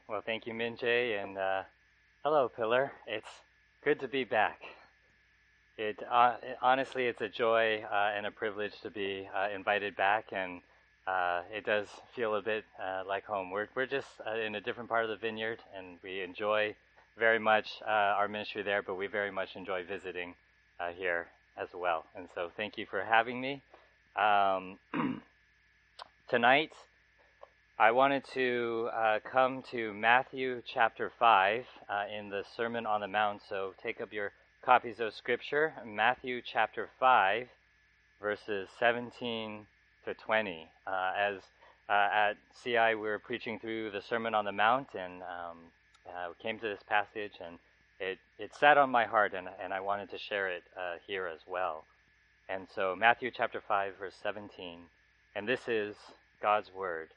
Well, thank you, Minjay, and hello, Pillar. It's good to be back. Honestly, it's a joy and a privilege to be invited back, and it does feel a bit like home. We're just in a different part of the vineyard, and we enjoy very much our ministry there, but we very much enjoy visiting here as well. And so, thank you for having me. Tonight, I wanted to come to Matthew chapter 5 in the Sermon on the Mount. So take up your copies of Scripture, Matthew chapter 5, verses 17 to 20. As at CI, we were preaching through the Sermon on the Mount, and we came to this passage, and it sat on my heart, and I wanted to share it here as well. And so Matthew chapter 5, verse 17, and this is God's Word.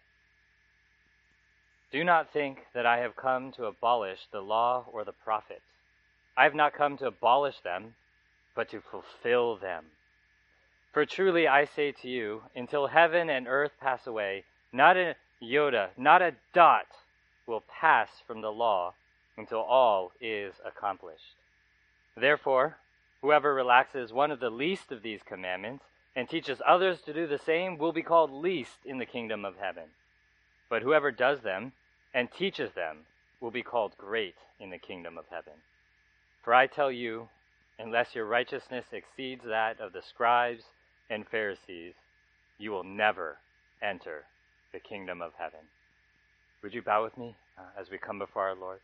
Do not think that I have come to abolish the law or the prophets. I have not come to abolish them, but to fulfill them. For truly I say to you, until heaven and earth pass away, not a iota, not a dot will pass from the law until all is accomplished. Therefore, whoever relaxes one of the least of these commandments and teaches others to do the same will be called least in the kingdom of heaven. But whoever does them and teaches them will be called great in the kingdom of heaven. For I tell you, unless your righteousness exceeds that of the scribes and Pharisees, you will never enter the kingdom of heaven. Would you bow with me as we come before our Lord?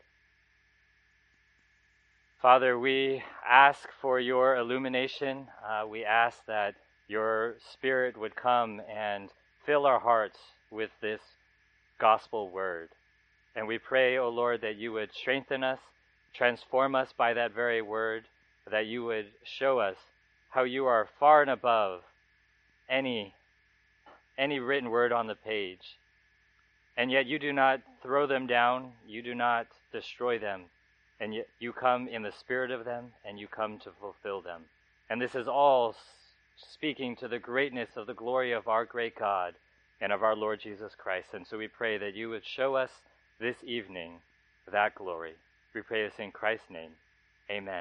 Father, we ask for your illumination. We ask that your Spirit would come and fill our hearts with this gospel word. And we pray, O Lord, that you would strengthen us, transform us by that very word, that you would show us how you are far and above any written word on the page. And yet you do not throw them down, you do not destroy them, and yet you come in the spirit of them, and you come to fulfill them. And this is all speaking to the greatness of the glory of our great God and of our Lord Jesus Christ. And so we pray that you would show us this evening that glory. We pray this in Christ's name. Amen.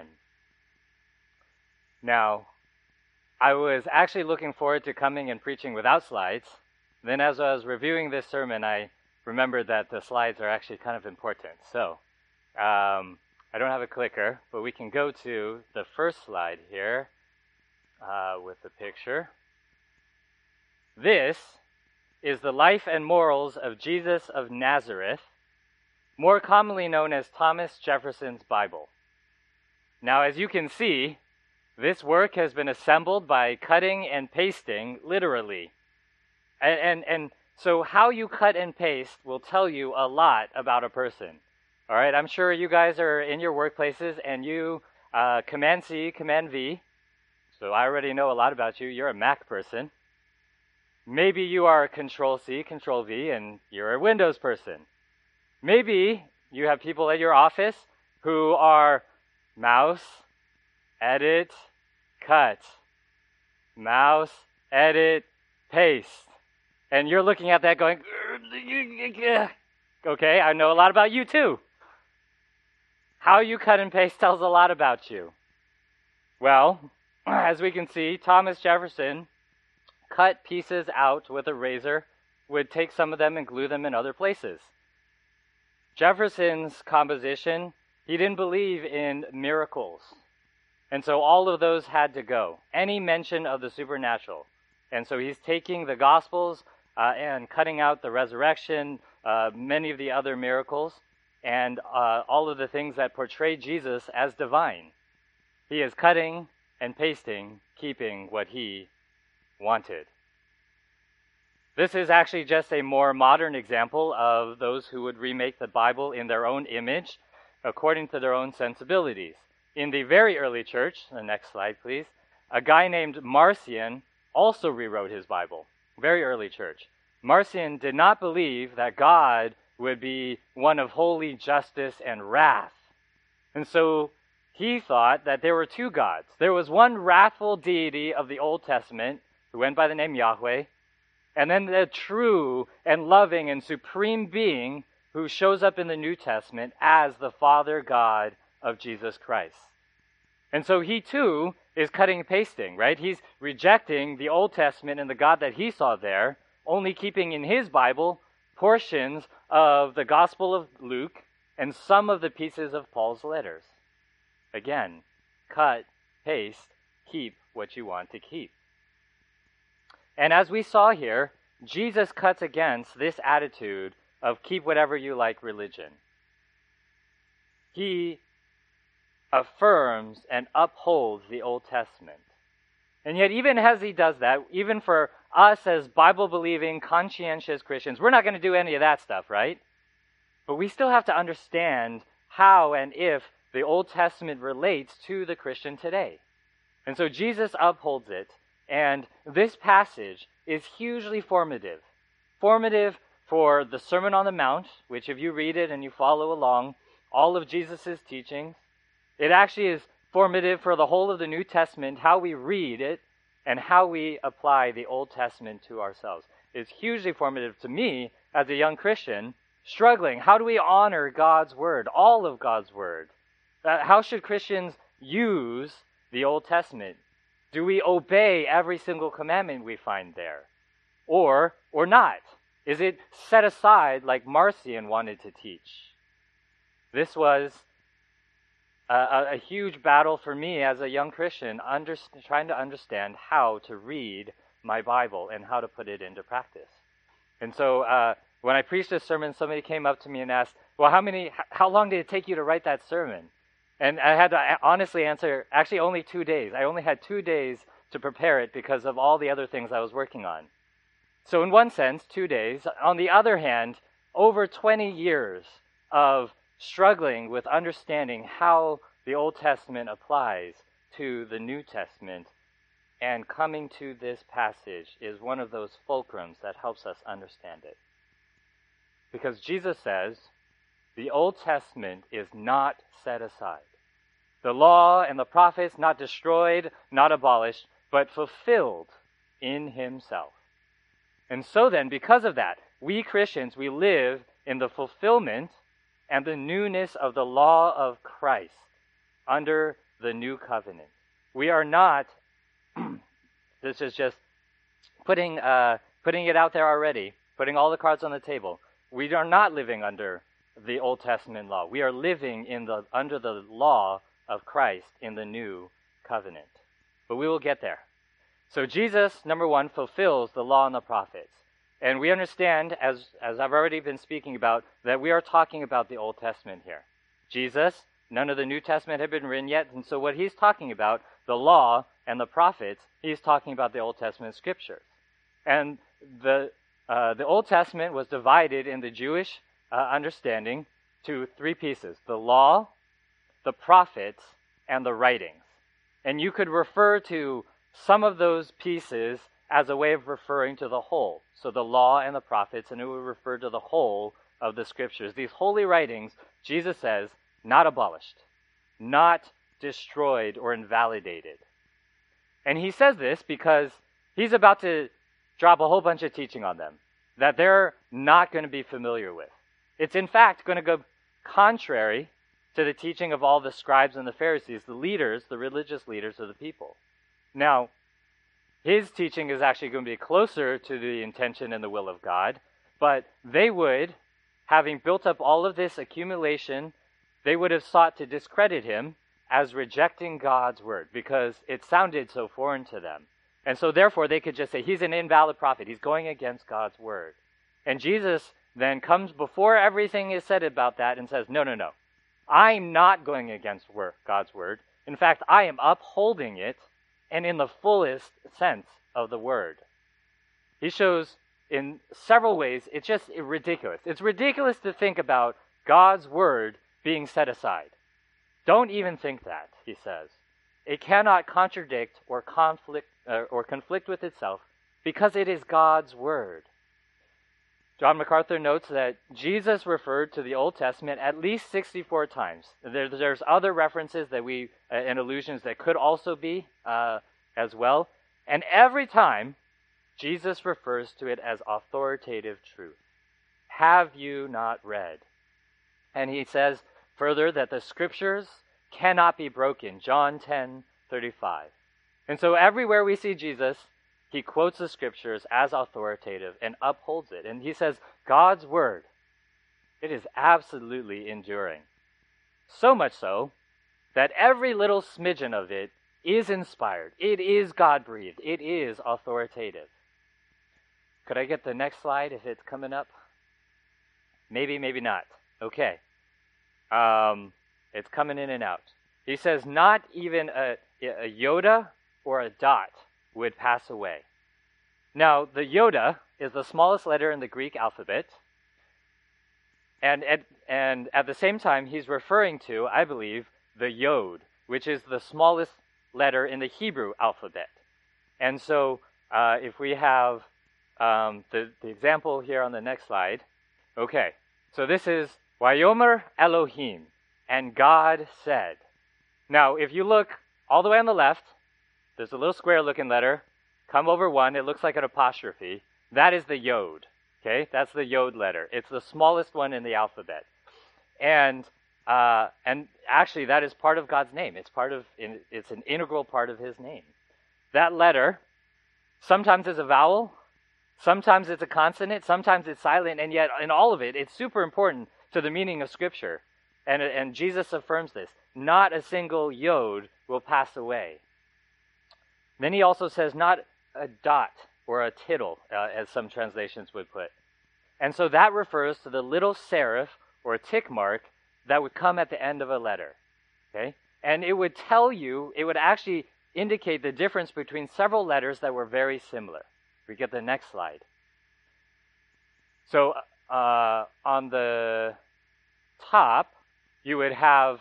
Now, I was actually looking forward to coming and preaching without slides. Then as I was reviewing this sermon, I remembered that the slides are actually kind of important. So, I don't have a clicker, but we can go to the first slide here with the picture. This is the life and morals of Jesus of Nazareth, more commonly known as Thomas Jefferson's Bible. Now, as you can see, this work has been assembled by cutting and pasting, literally. And so how you cut and paste will tell you a lot about a person. All right, I'm sure you guys are in your workplaces and you Command-C, Command-V. So I already know a lot about you. You're a Mac person. Maybe you are a Control-C, Control-V, and you're a Windows person. Maybe you have people at your office who are mouse, edit, cut, mouse, edit, paste. And you're looking at that going, okay, I know a lot about you too. How you cut and paste tells a lot about you. Well, as we can see, Thomas Jefferson cut pieces out with a razor, would take some of them and glue them in other places. Jefferson's composition, he didn't believe in miracles. And so all of those had to go. Any mention of the supernatural. And so he's taking the Gospels and cutting out the resurrection, many of the other miracles, and all of the things that portray Jesus as divine. He is cutting and pasting, keeping what he wanted. This is actually just a more modern example of those who would remake the Bible in their own image, according to their own sensibilities. In the very early church, the next slide please, a guy named Marcion also rewrote his Bible. Very early church. Marcion did not believe that God would be one of holy justice and wrath. And so he thought that there were two gods. There was one wrathful deity of the Old Testament who went by the name Yahweh, and then the true and loving and supreme being who shows up in the New Testament as the Father God of Jesus Christ. And so he too is cutting and pasting, right? He's rejecting the Old Testament and the God that he saw there, only keeping in his Bible portions of the Gospel of Luke and some of the pieces of Paul's letters. Again, cut, paste, keep what you want to keep. And as we saw here, Jesus cuts against this attitude of keep whatever you like religion. He affirms and upholds the Old Testament. And yet, even as he does that, even for us as Bible-believing, conscientious Christians, we're not going to do any of that stuff, right? But we still have to understand how and if the Old Testament relates to the Christian today. And so Jesus upholds it, and this passage is hugely formative. Formative for the Sermon on the Mount, which if you read it and you follow along, all of Jesus' teachings, it actually is formative for the whole of the New Testament, how we read it and how we apply the Old Testament to ourselves. It's hugely formative to me as a young Christian, struggling. How do we honor God's Word, all of God's Word? How should Christians use the Old Testament? Do we obey every single commandment we find there? Or not? Is it set aside like Marcion wanted to teach? This was a huge battle for me as a young Christian, trying to understand how to read my Bible and how to put it into practice. And so when I preached this sermon, somebody came up to me and asked, well, how long did it take you to write that sermon? And I had to honestly answer, actually only 2 days. I only had 2 days to prepare it because of all the other things I was working on. So in one sense, 2 days. On the other hand, over 20 years of struggling with understanding how the Old Testament applies to the New Testament, and coming to this passage is one of those fulcrums that helps us understand it. Because Jesus says, the Old Testament is not set aside. The law and the prophets not destroyed, not abolished, but fulfilled in himself. And so then, because of that, we Christians, we live in the fulfillment and the newness of the law of Christ under the new covenant. We are not, this is just putting it out there already, putting all the cards on the table. We are not living under the Old Testament law. We are living under the law of Christ in the new covenant. But we will get there. So Jesus, number one, fulfills the law and the prophets. And we understand, as I've already been speaking about, that we are talking about the Old Testament here. Jesus, none of the New Testament had been written yet, and so what he's talking about, the law and the prophets, he's talking about the Old Testament scriptures. And the Old Testament was divided in the Jewish understanding to 3 pieces: the law, the prophets, and the writings. And you could refer to some of those pieces as a way of referring to the whole. So the law and the prophets, and it would refer to the whole of the scriptures. These holy writings, Jesus says, not abolished, not destroyed or invalidated. And he says this because he's about to drop a whole bunch of teaching on them that they're not going to be familiar with. It's in fact going to go contrary to the teaching of all the scribes and the Pharisees, the leaders, the religious leaders of the people. Now, his teaching is actually going to be closer to the intention and the will of God, but they would, having built up all of this accumulation, they would have sought to discredit him as rejecting God's word because it sounded so foreign to them. And so therefore they could just say, he's an invalid prophet. He's going against God's word. And Jesus then comes before everything is said about that and says, no. I'm not going against God's word. In fact, I am upholding it, and in the fullest sense of the word. He shows in several ways it's just ridiculous. It's ridiculous to think about God's word being set aside. Don't even think that, he says. It cannot contradict or conflict with itself because it is God's word. John MacArthur notes that Jesus referred to the Old Testament at least 64 times. There's other references that and allusions that could also be as well. And every time, Jesus refers to it as authoritative truth. Have you not read? And he says further that the scriptures cannot be broken. John 10:35. And so everywhere we see Jesus, he quotes the scriptures as authoritative and upholds it. And he says, God's word, it is absolutely enduring. So much so that every little smidgen of it is inspired. It is God-breathed. It is authoritative. Could I get the next slide if it's coming up? Maybe, maybe not. Okay. It's coming in and out. He says not even a iota or a dot would pass away. Now, the iota is the smallest letter in the Greek alphabet. And at the same time, he's referring to, I believe, the yod, which is the smallest letter in the Hebrew alphabet. And so if we have the example here on the next slide. Okay, so this is Vayomer Elohim, and God said. Now, if you look all the way on the left, there's a little square-looking letter. Come over one, it looks like an apostrophe. That is the yod. Okay, that's the yod letter. It's the smallest one in the alphabet. And actually, that is part of God's name. It's an integral part of his name. That letter sometimes is a vowel, sometimes it's a consonant, sometimes it's silent, and yet in all of it, it's super important to the meaning of Scripture. And Jesus affirms this. Not a single yod will pass away. Then he also says not a dot or a tittle, as some translations would put. And so that refers to the little serif or a tick mark that would come at the end of a letter. Okay? And it would tell you, it would actually indicate the difference between several letters that were very similar. We get the next slide. So on the top, you would have,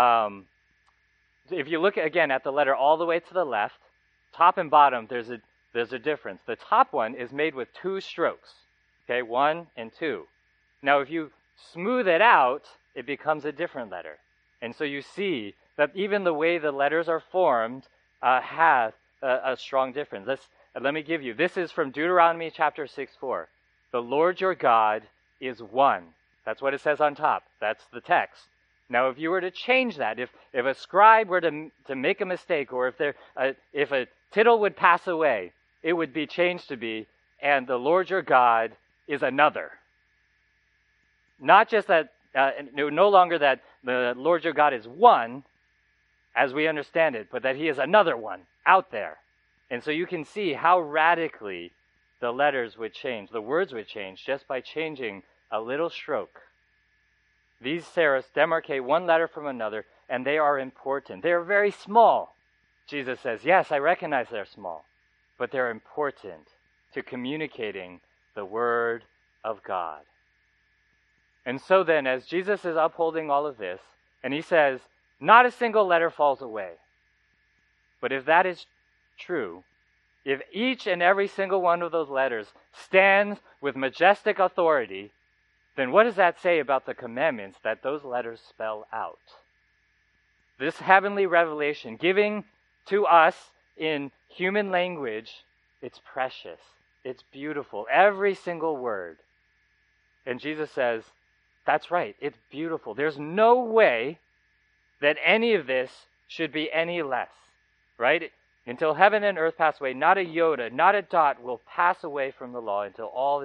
if you look again at the letter all the way to the left, top and bottom, there's a difference. The top one is made with 2 strokes. Okay, 1 and 2. Now, if you smooth it out, it becomes a different letter. And so you see that even the way the letters are formed has a strong difference. Let me give you. This is from Deuteronomy chapter 6:4. The Lord your God is one. That's what it says on top. That's the text. Now, if you were to change that, if a scribe were to make a mistake, or if a tittle would pass away, it would be changed to be, and the Lord your God is another. Not just that, no longer that the Lord your God is one, as we understand it, but that he is another one out there. And so you can see how radically the letters would change, the words would change, just by changing a little stroke. These serifs demarcate one letter from another, and they are important. They are very small. Jesus says, yes, I recognize they're small, but they're important to communicating the Word of God. And so then, as Jesus is upholding all of this, and he says, not a single letter falls away. But if that is true, if each and every single one of those letters stands with majestic authority, then what does that say about the commandments that those letters spell out? This heavenly revelation, giving to us in human language, it's precious, it's beautiful, every single word. And Jesus says, that's right, it's beautiful. There's no way that any of this should be any less, right? Until heaven and earth pass away, not a iota, not a dot will pass away from the law until all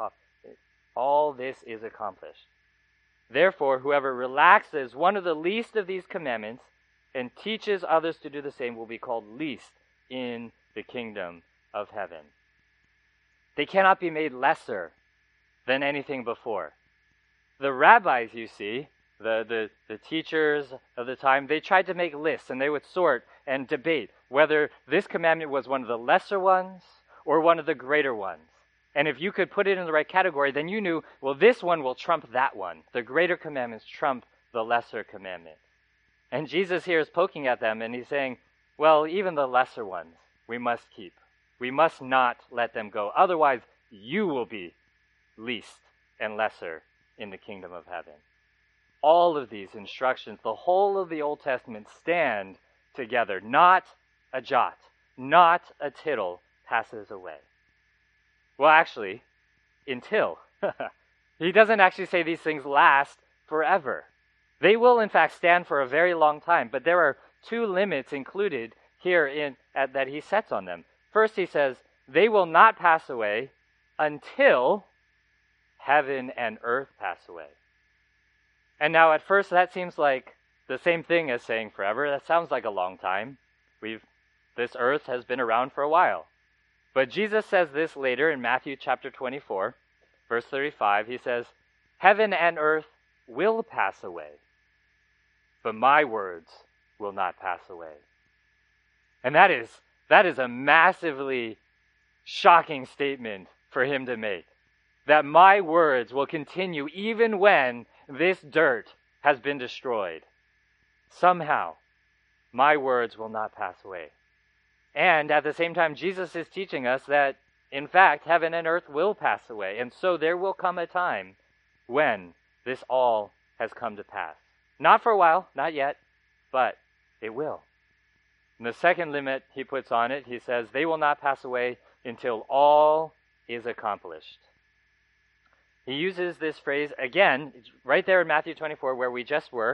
this is accomplished. Therefore, whoever relaxes one of the least of these commandments and teaches others to do the same will be called least in the kingdom of heaven. They cannot be made lesser than anything before. The rabbis, you see, the teachers of the time, they tried to make lists, and they would sort and debate whether this commandment was one of the lesser ones or one of the greater ones. And if you could put it in the right category, then you knew, well, this one will trump that one. The greater commandments trump the lesser commandments. And Jesus here is poking at them, and he's saying, well, even the lesser ones we must keep. We must not let them go. Otherwise, you will be least and lesser in the kingdom of heaven. All of these instructions, the whole of the Old Testament, stand together. Not a jot, not a tittle passes away. Well, actually, until He doesn't actually say these things last forever. They will, in fact, stand for a very long time, but there are two limits included here that he sets on them. First, he says, they will not pass away until heaven and earth pass away. And now, at first, that seems like the same thing as saying forever. That sounds like a long time. This earth has been around for a while. But Jesus says this later in Matthew chapter 24, verse 35. He says, heaven and earth will pass away, but my words will not pass away. And that is a massively shocking statement for him to make. That my words will continue even when this dirt has been destroyed. Somehow, my words will not pass away. And at the same time, Jesus is teaching us that, in fact, heaven and earth will pass away. And so there will come a time when this all has come to pass. Not for a while, not yet, but it will. And the second limit he puts on it, he says, they will not pass away until all is accomplished. He uses this phrase again, right there in Matthew 24 where we just were.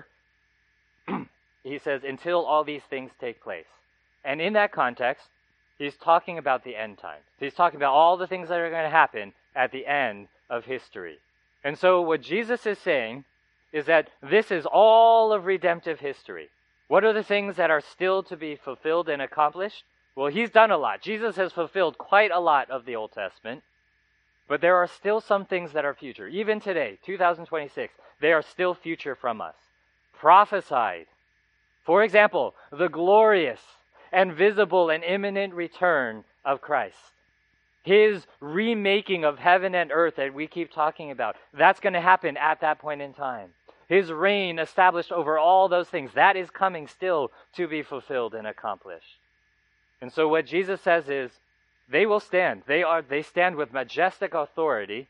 He says, until all these things take place. And in that context, he's talking about the end times. He's talking about all the things that are going to happen at the end of history. And so what Jesus is saying is that this is all of redemptive history. What are the things that are still to be fulfilled and accomplished? Well, he's done a lot. Jesus has fulfilled quite a lot of the Old Testament. But there are still some things that are future. Even today, 2026, they are still future from us. Prophesied. For example, the glorious and visible and imminent return of Christ. His remaking of heaven and earth that we keep talking about, that's going to happen at that point in time. His reign established over all those things, that is coming still to be fulfilled and accomplished. And so what Jesus says is, they will stand. They stand with majestic authority,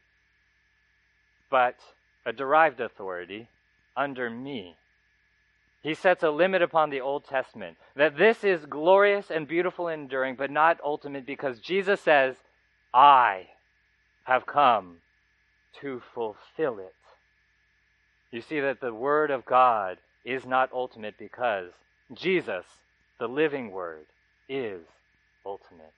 but a derived authority under me. He sets a limit upon the Old Testament, that this is glorious and beautiful and enduring, but not ultimate, because Jesus says, I have come to fulfill it. You see that the Word of God is not ultimate because Jesus, the living Word, is ultimate.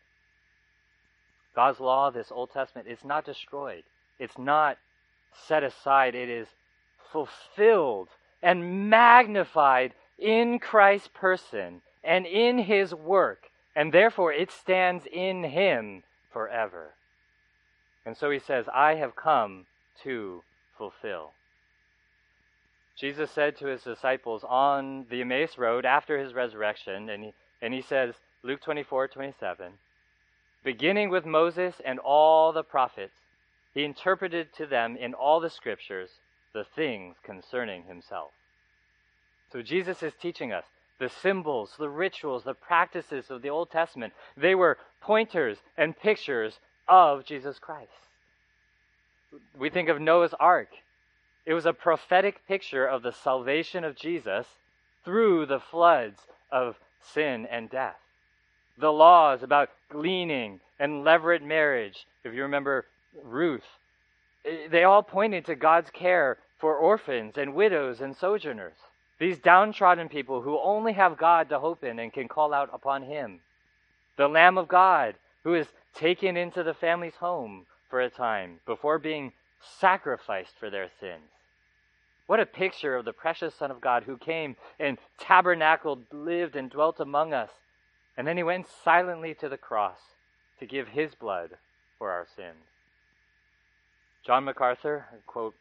God's law, this Old Testament, is not destroyed. It's not set aside. It is fulfilled and magnified in Christ's person and in his work, and therefore it stands in him forever. And so he says, I have come to fulfill. Jesus said to his disciples on the Emmaus Road after his resurrection, and he says, Luke 24:27, beginning with Moses and all the prophets, he interpreted to them in all the scriptures the things concerning himself. So Jesus is teaching us the symbols, the rituals, the practices of the Old Testament. They were pointers and pictures of Jesus Christ. We think of Noah's Ark. It was a prophetic picture of the salvation of Jesus through the floods of sin and death. The laws about gleaning and levirate marriage, if you remember Ruth, they all pointed to God's care for orphans and widows and sojourners. These downtrodden people who only have God to hope in and can call out upon him. The Lamb of God, who is taken into the family's home for a time before being sacrificed for their sins. What a picture of the precious Son of God who came and tabernacled, lived and dwelt among us. And then he went silently to the cross to give his blood for our sins. John MacArthur, quote,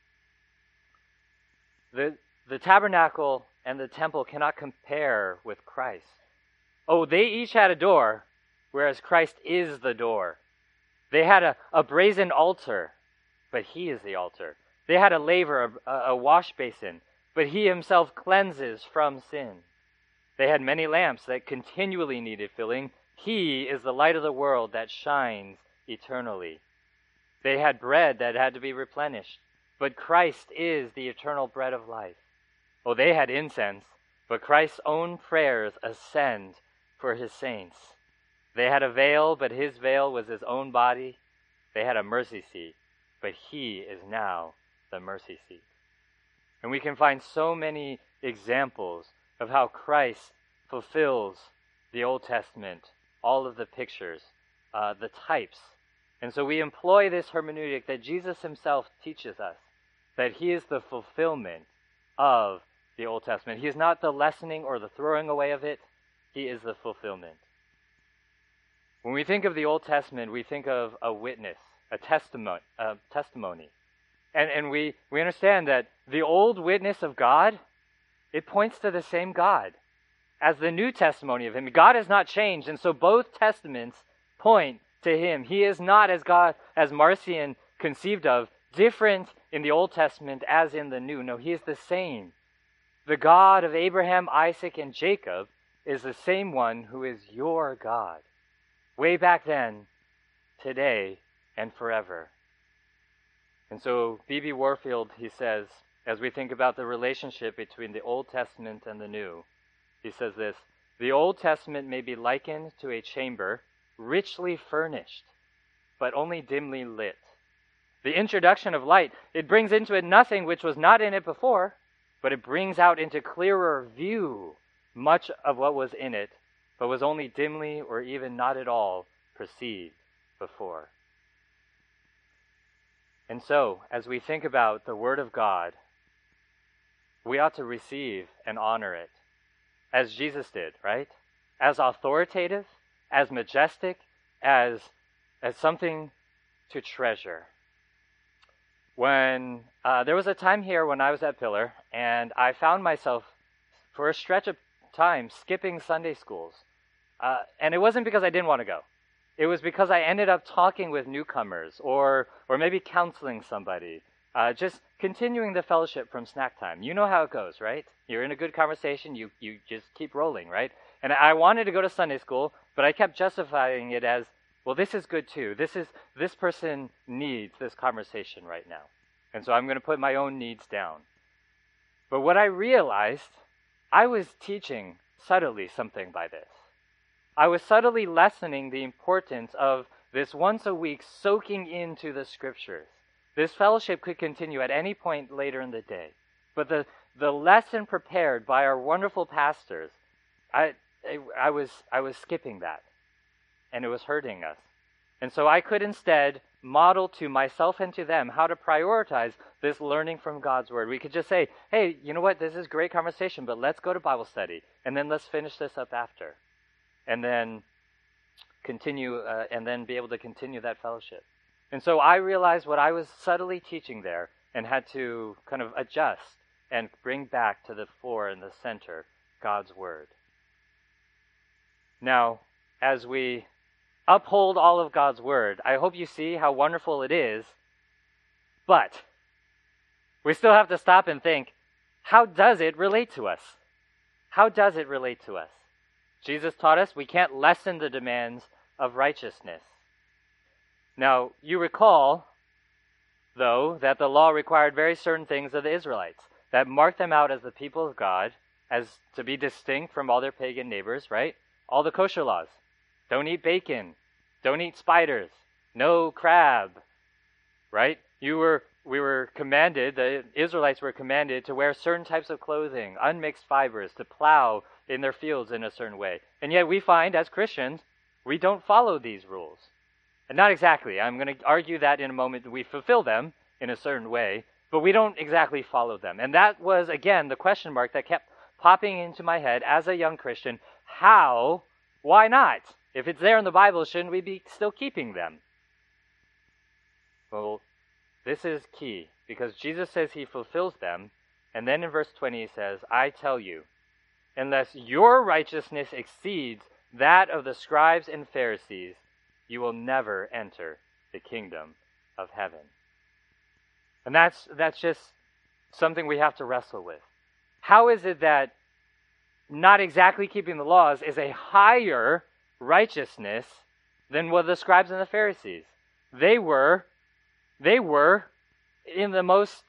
the tabernacle and the temple cannot compare with Christ. Oh, they each had a door, whereas Christ is the door. They had a brazen altar, but he is the altar. They had a laver, a wash basin, but he himself cleanses from sin. They had many lamps that continually needed filling. He is the light of the world that shines eternally. They had bread that had to be replenished, but Christ is the eternal bread of life. Oh, they had incense, but Christ's own prayers ascend for his saints. They had a veil, but his veil was his own body. They had a mercy seat, but he is now the mercy seat. And we can find so many examples of how Christ fulfills the Old Testament, all of the pictures, the types. And so we employ this hermeneutic that Jesus himself teaches us, that he is the fulfillment of the Old Testament. He is not the lessening or the throwing away of it. He is the fulfillment. When we think of the Old Testament, we think of a witness, a testimony. And we understand that the old witness of God, it points to the same God as the new testimony of him. God has not changed, and so both testaments point to him. He is not, as Marcion conceived of, different in the Old Testament as in the New. No, he is the same. The God of Abraham, Isaac, and Jacob is the same one who is your God, way back then, today, and forever. And so B.B. Warfield, he says, as we think about the relationship between the Old Testament and the New, he says this: the Old Testament may be likened to a chamber richly furnished, but only dimly lit. The introduction of light, it brings into it nothing which was not in it before, but it brings out into clearer view much of what was in it, but was only dimly or even not at all perceived before. And so, as we think about the Word of God, we ought to receive and honor it, as Jesus did, right? As authoritative, as majestic, as something to treasure. When there was a time here when I was at Pillar, and I found myself, for a stretch of time, skipping Sunday schools. And it wasn't because I didn't want to go. It was because I ended up talking with newcomers, or maybe counseling somebody, just continuing the fellowship from snack time. You know how it goes, right? You're in a good conversation, you just keep rolling, right? And I wanted to go to Sunday school, but I kept justifying it as, well, this is good too. This person needs this conversation right now. And so I'm going to put my own needs down. But what I realized, I was teaching subtly something by this. I was subtly lessening the importance of this once a week soaking into the scriptures. This fellowship could continue at any point later in the day. But the lesson prepared by our wonderful pastors, I was skipping that. And it was hurting us. And so I could instead model to myself and to them how to prioritize this learning from God's Word. We could just say, hey, you know what, this is great conversation, but let's go to Bible study, and then let's finish this up after. And then continue, and then be able to continue that fellowship. And so I realized what I was subtly teaching there and had to kind of adjust and bring back to the fore and the center God's Word. Now, as we uphold all of God's Word, I hope you see how wonderful it is, but we still have to stop and think, how does it relate to us? How does it relate to us? Jesus taught us we can't lessen the demands of righteousness. Now, you recall, though, that the law required very certain things of the Israelites that marked them out as the people of God, as to be distinct from all their pagan neighbors, right? All the kosher laws. Don't eat bacon. Don't eat spiders. No crab, right? We were commanded, the Israelites were commanded to wear certain types of clothing, unmixed fibers, to plow in their fields in a certain way. And yet we find, as Christians, we don't follow these rules. And not exactly. I'm going to argue that in a moment. We fulfill them in a certain way, but we don't exactly follow them. And that was, again, the question mark that kept popping into my head as a young Christian. How? Why not? If it's there in the Bible, shouldn't we be still keeping them? Well, this is key, because Jesus says he fulfills them, and then in verse 20 he says, I tell you, unless your righteousness exceeds that of the scribes and Pharisees, you will never enter the kingdom of heaven. And that's just something we have to wrestle with. How is it that not exactly keeping the laws is a higher righteousness than what the scribes and the Pharisees? They were in the most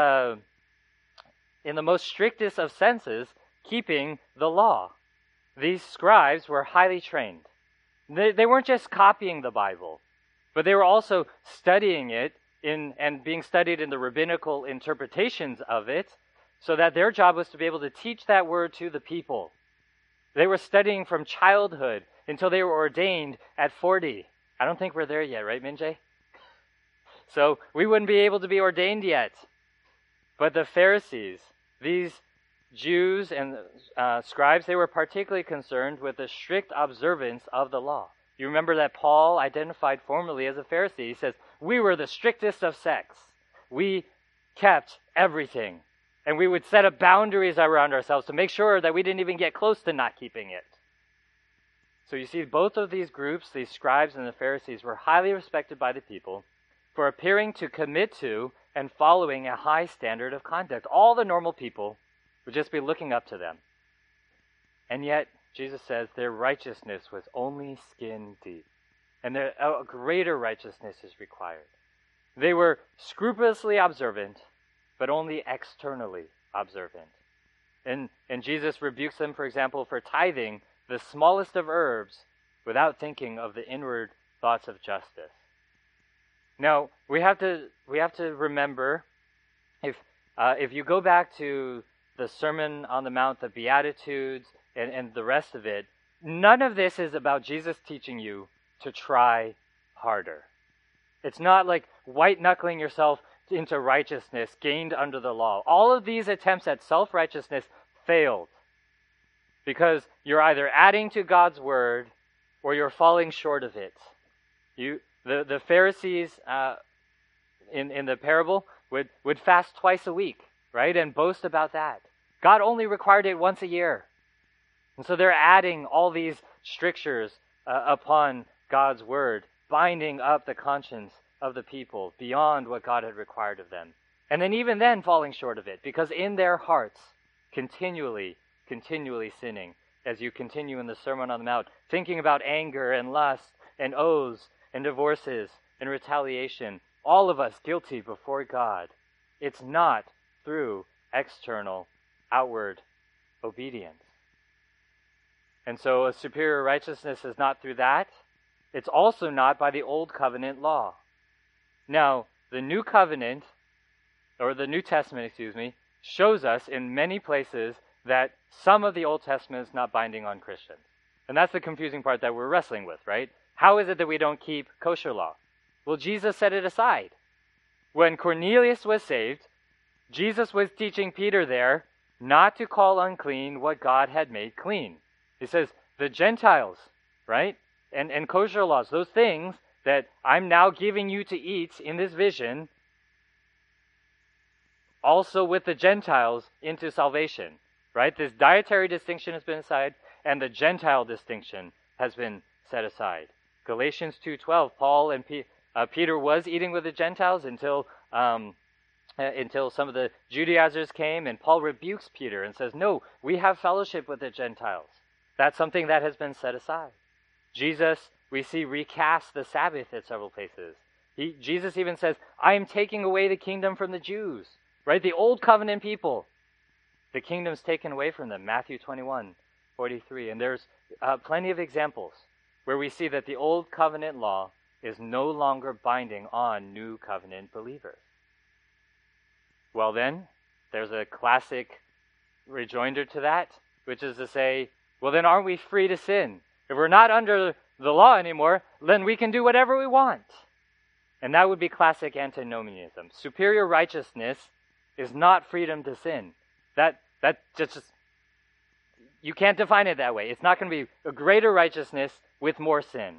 strictest of senses keeping the law. These scribes were highly trained. They weren't just copying the Bible, but they were also studying it and being studied in the rabbinical interpretations of it, so that their job was to be able to teach that word to the people. They were studying from childhood until they were ordained at 40. I don't think we're there yet, right, Minjay? So we wouldn't be able to be ordained yet. But the Pharisees, these Jews and scribes, they were particularly concerned with the strict observance of the law. You remember that Paul identified formerly as a Pharisee. He says, we were the strictest of sects. We kept everything. And we would set up boundaries around ourselves to make sure that we didn't even get close to not keeping it. So you see, both of these groups, these scribes and the Pharisees, were highly respected by the people for appearing to commit to and following a high standard of conduct. All the normal people would just be looking up to them. And yet, Jesus says their righteousness was only skin deep. And a greater righteousness is required. They were scrupulously observant, but only externally observant. And Jesus rebukes them, for example, for tithing the smallest of herbs without thinking of the inward thoughts of justice. Now, we have to remember, if you go back to the Sermon on the Mount, the Beatitudes, and the rest of it, none of this is about Jesus teaching you to try harder. It's not like white-knuckling yourself into righteousness gained under the law. All of these attempts at self-righteousness failed because you're either adding to God's word or you're falling short of it. The Pharisees in the parable would fast twice a week, right, and boast about that. God only required it once a year. And so they're adding all these strictures upon God's word, binding up the conscience of the people beyond what God had required of them. And then even then falling short of it, because in their hearts, continually sinning, as you continue in the Sermon on the Mount, thinking about anger and lust and oaths and divorces and retaliation, all of us guilty before God. It's not through external, outward obedience. And so a superior righteousness is not through that. It's also not by the Old Covenant law. Now, the New Covenant, or the New Testament, shows us in many places that some of the Old Testament is not binding on Christians. And that's the confusing part that we're wrestling with, right? How is it that we don't keep kosher law? Well, Jesus set it aside. When Cornelius was saved, Jesus was teaching Peter there not to call unclean what God had made clean. He says, the Gentiles, right? And kosher laws, those things that I'm now giving you to eat in this vision, also with the Gentiles into salvation, right? This dietary distinction has been aside, and the Gentile distinction has been set aside. Galatians 2:12, Paul and Peter was eating with the Gentiles until some of the Judaizers came, and Paul rebukes Peter and says, no, we have fellowship with the Gentiles. That's something that has been set aside. Jesus, we see, recast the Sabbath at several places. Jesus even says, I am taking away the kingdom from the Jews, right? The old covenant people. The kingdom's taken away from them, Matthew 21:43. And there's plenty of examples where we see that the old covenant law is no longer binding on new covenant believers. Well then, there's a classic rejoinder to that, which is to say, well then aren't we free to sin? If we're not under the law anymore, then we can do whatever we want. And that would be classic antinomianism. Superior righteousness is not freedom to sin. That just you can't define it that way. It's not going to be a greater righteousness with more sin.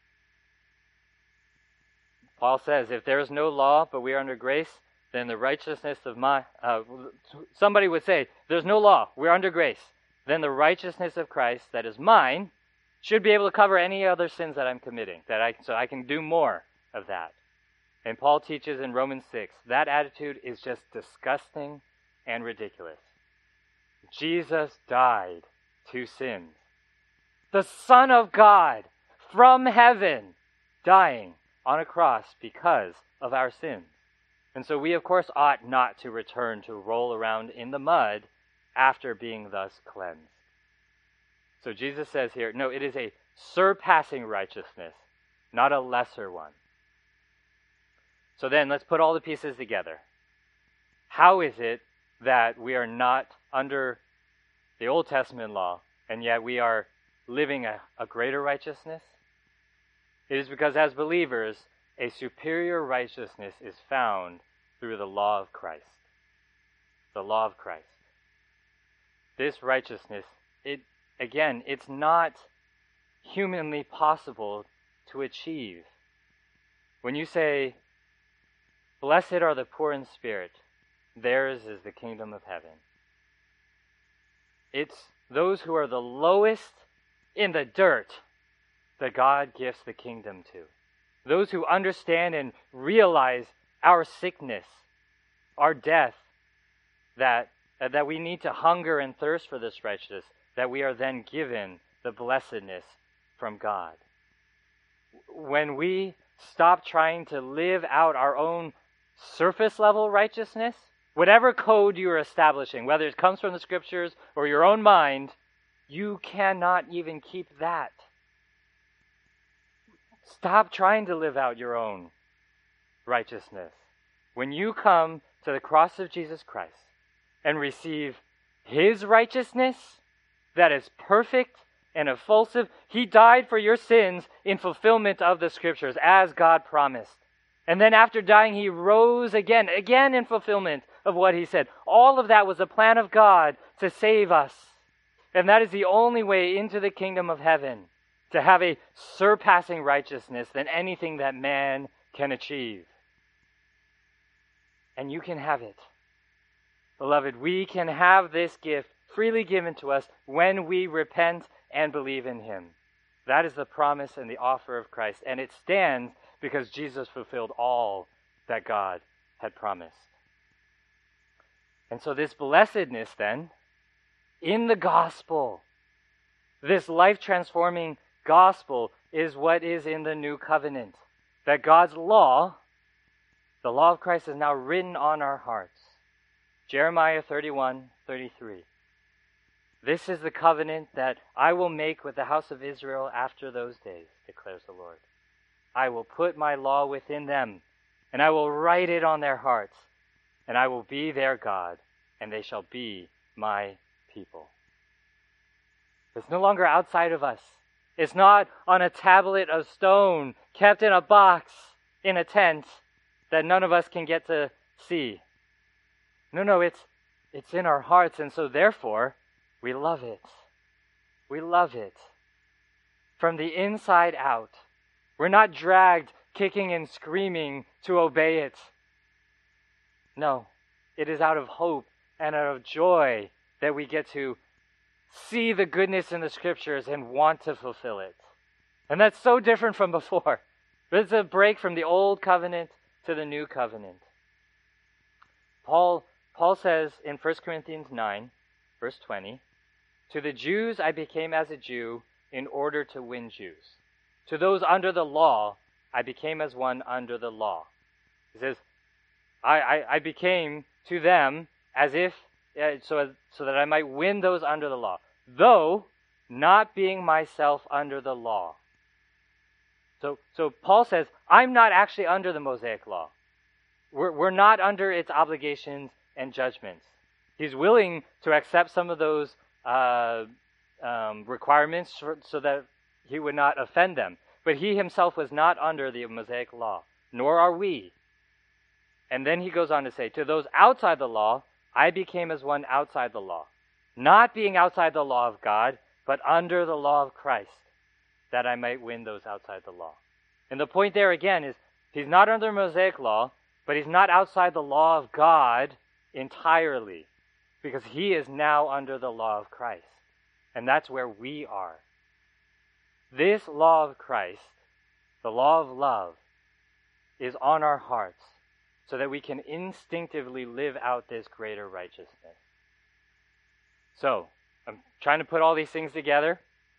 Paul says, if there is no law, but we are under grace, then the righteousness of somebody would say, there's no law, we're under grace. Then the righteousness of Christ, that is mine, should be able to cover any other sins that I'm committing, so I can do more of that. And Paul teaches in Romans 6, that attitude is just disgusting and ridiculous. Jesus died to sins. The Son of God from heaven dying on a cross because of our sins. And so we, of course, ought not to return to roll around in the mud after being thus cleansed. So Jesus says here, no, it is a surpassing righteousness, not a lesser one. So then let's put all the pieces together. How is it that we are not under the Old Testament law, and yet we are living a greater righteousness? It is because as believers, a superior righteousness is found through the law of Christ. The law of Christ. This righteousness, it's not humanly possible to achieve. When you say, "Blessed are the poor in spirit, theirs is the kingdom of heaven," it's those who are the lowest in the dirt that God gives the kingdom to. Those who understand and realize our sickness, our death, that we need to hunger and thirst for this righteousness, that we are then given the blessedness from God. When we stop trying to live out our own surface level righteousness, whatever code you are establishing, whether it comes from the scriptures or your own mind, you cannot even keep that. Stop trying to live out your own righteousness. When you come to the cross of Jesus Christ and receive His righteousness that is perfect and effulsive, He died for your sins in fulfillment of the scriptures, as God promised. And then after dying, He rose again in fulfillment of what He said. All of that was a plan of God to save us. And that is the only way into the kingdom of heaven, to have a surpassing righteousness than anything that man can achieve. And you can have it. Beloved, we can have this gift freely given to us when we repent and believe in Him. That is the promise and the offer of Christ. And it stands because Jesus fulfilled all that God had promised. And so this blessedness then, in the gospel, this life-transforming gospel, is what is in the new covenant. That God's law, the law of Christ, is now written on our hearts. Jeremiah 31:33. This is the covenant that I will make with the house of Israel after those days, declares the Lord. I will put my law within them, and I will write it on their hearts, and I will be their God, and they shall be my people. It's no longer outside of us. It's not on a tablet of stone kept in a box in a tent that none of us can get to see. No, it's in our hearts, and so therefore, we love it. We love it. From the inside out. We're not dragged kicking and screaming to obey it. No, it is out of hope and out of joy that we get to see the goodness in the scriptures and want to fulfill it. And that's so different from before. It's a break from the old covenant to the new covenant. Paul says in 1 Corinthians 9, verse 20, "To the Jews I became as a Jew in order to win Jews. To those under the law, I became as one under the law." He says, I became to them as if, so that I might win those under the law, though not being myself under the law. So Paul says, I'm not actually under the Mosaic law. We're not under its obligations and judgments. He's willing to accept some of those requirements so that he would not offend them. But he himself was not under the Mosaic law, nor are we. And then he goes on to say, to those outside the law, I became as one outside the law, not being outside the law of God, but under the law of Christ, that I might win those outside the law. And the point there again is, he's not under the Mosaic law, but he's not outside the law of God entirely, because he is now under the law of Christ. And that's where we are. This law of Christ, the law of love, is on our hearts so that we can instinctively live out this greater righteousness. So, I'm trying to put all these things together,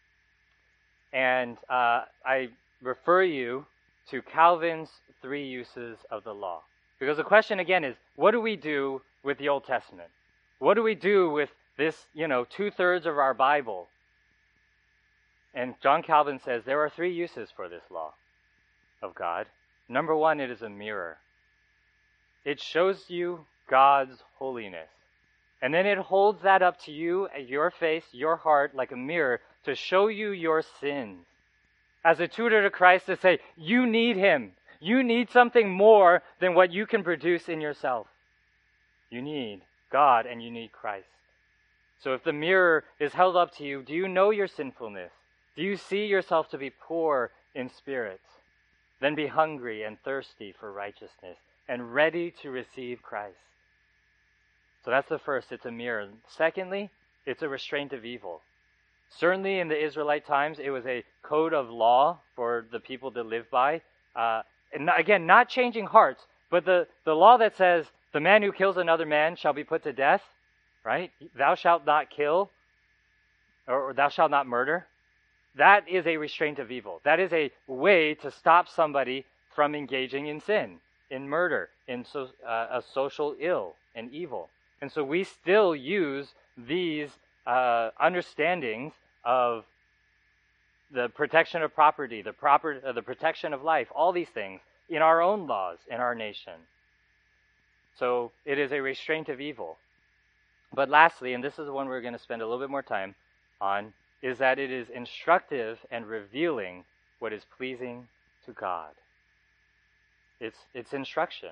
and I refer you to Calvin's 3 uses of the law. Because the question again is, what do we do with the Old Testament? What do we do with this, 2/3 of our Bible? And John Calvin says there are 3 uses for this law of God. Number 1, it is a mirror. it shows you God's holiness. And then it holds that up to you, your face, your heart, like a mirror, to show you your sins. As a tutor to Christ, to say, you need him. You need something more than what you can produce in yourself. You need God and you need Christ. So if the mirror is held up to you, do you know your sinfulness? Do you see yourself to be poor in spirit? Then be hungry and thirsty for righteousness and ready to receive Christ. So that's the first, it's a mirror. Secondly, it's a restraint of evil. Certainly in the Israelite times, it was a code of law for the people to live by. And again, not changing hearts, but the law that says the man who kills another man shall be put to death, right? Thou shalt not kill, or thou shalt not murder. That is a restraint of evil. That is a way to stop somebody from engaging in sin, in murder, in a social ill and evil. And so we still use these understandings of the protection of property, the protection of life, all these things in our own laws in our nation. So it is a restraint of evil. But lastly, and this is the one we're going to spend a little bit more time on, is that it is instructive and revealing what is pleasing to God. It's instruction.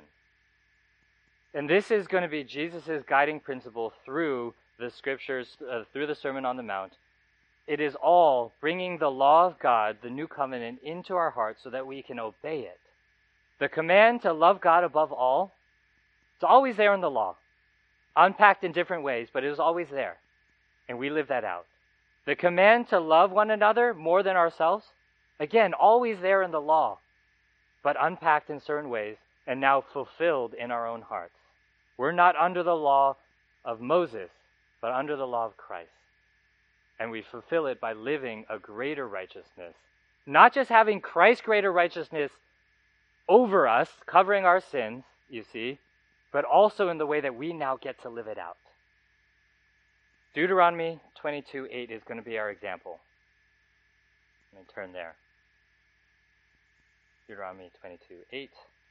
And this is going to be Jesus' guiding principle through the scriptures, through the Sermon on the Mount. It is all bringing the law of God, the new covenant, into our hearts so that we can obey it. The command to love God above all, it's always there in the law, unpacked in different ways, but it is always there. And we live that out. The command to love one another more than ourselves, again, always there in the law, but unpacked in certain ways and now fulfilled in our own hearts. We're not under the law of Moses, but under the law of Christ. And we fulfill it by living a greater righteousness. Not just having Christ's greater righteousness over us, covering our sins, you see, but also in the way that we now get to live it out. Deuteronomy 22:8 is going to be our example. Let me turn there. Deuteronomy 22:8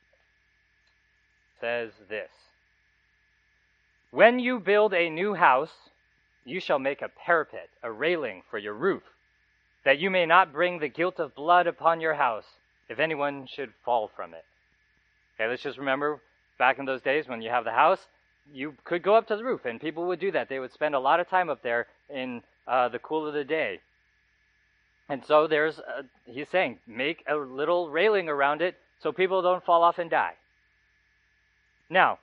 says this: When you build a new house, you shall make a parapet, a railing for your roof, that you may not bring the guilt of blood upon your house, if anyone should fall from it. Okay, let's just remember, back in those days when you have the house, you could go up to the roof, and people would do that. They would spend a lot of time up there in the cool of the day. And so he's saying, make a little railing around it so people don't fall off and die. Now,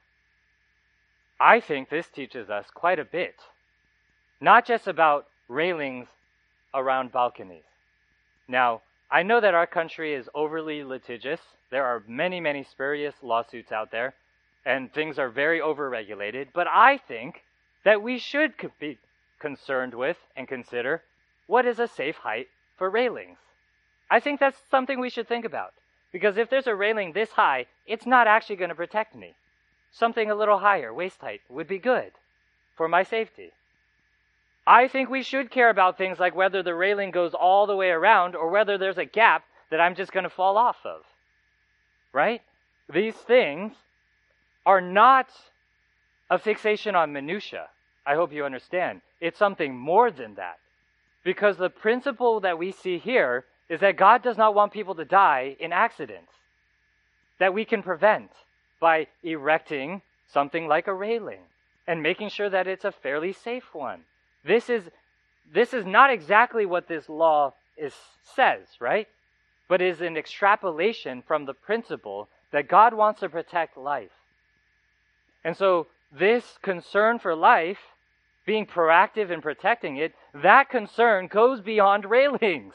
I think this teaches us quite a bit. Not just about railings around balconies. Now, I know that our country is overly litigious. There are many, many spurious lawsuits out there, and things are very overregulated. But I think that we should be concerned with and consider what is a safe height for railings. I think that's something we should think about. Because if there's a railing this high, it's not actually going to protect me. Something a little higher, waist height, would be good for my safety. I think we should care about things like whether the railing goes all the way around or whether there's a gap that I'm just going to fall off of. Right? These things are not a fixation on minutia. I hope you understand. It's something more than that. Because the principle that we see here is that God does not want people to die in accidents that we can prevent by erecting something like a railing and making sure that it's a fairly safe one. This is not exactly what this law says, right? But is an extrapolation from the principle that God wants to protect life. And so this concern for life, being proactive in protecting it, that concern goes beyond railings.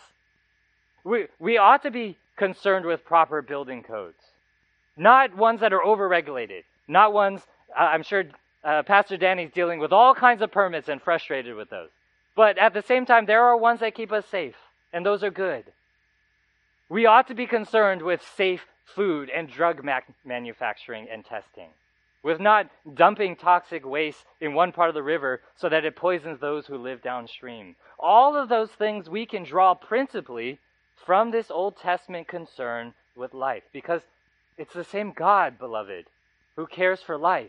We ought to be concerned with proper building codes. Not ones that are overregulated. Not ones, I'm sure Pastor Danny's dealing with all kinds of permits and frustrated with those. But at the same time, there are ones that keep us safe, and those are good. We ought to be concerned with safe food and drug manufacturing and testing, with not dumping toxic waste in one part of the river so that it poisons those who live downstream. All of those things we can draw principally from this Old Testament concern with life, because it's the same God, beloved, who cares for life.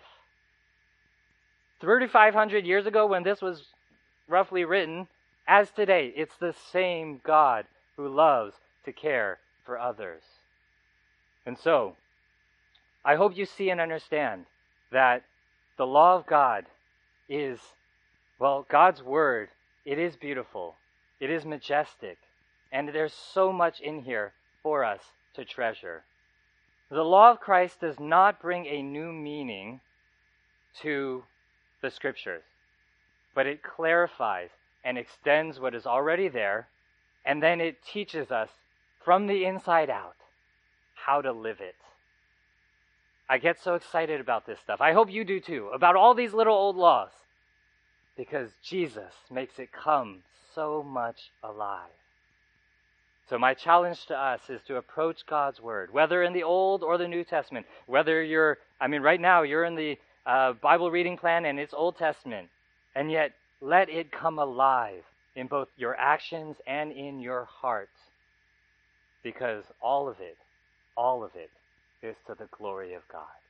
3,500 years ago, when this was roughly written, as today, it's the same God who loves to care for others. And so, I hope you see and understand that the law of God is, well, God's word, it is beautiful, it is majestic, and there's so much in here for us to treasure. The law of Christ does not bring a new meaning to the Scriptures, but it clarifies and extends what is already there, and then it teaches us from the inside out how to live it. I get so excited about this stuff. I hope you do too, about all these little old laws, because Jesus makes it come so much alive. So my challenge to us is to approach God's Word, whether in the Old or the New Testament, whether right now you're in the Bible reading plan and it's Old Testament, and yet let it come alive in both your actions and in your heart, because all of it is to the glory of God.